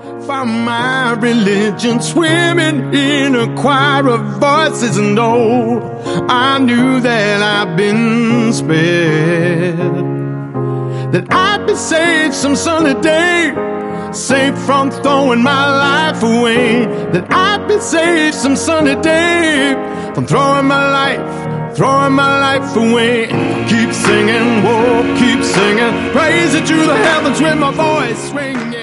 Found my religion swimming in a choir of voices, and oh, I knew that I've been spared, that I'd be saved some sunny day, safe from throwing my life away, that I'd be saved some sunny day from throwing my life away. Keep singing, whoa, keep singing, praise it to the heavens with my voice swinging.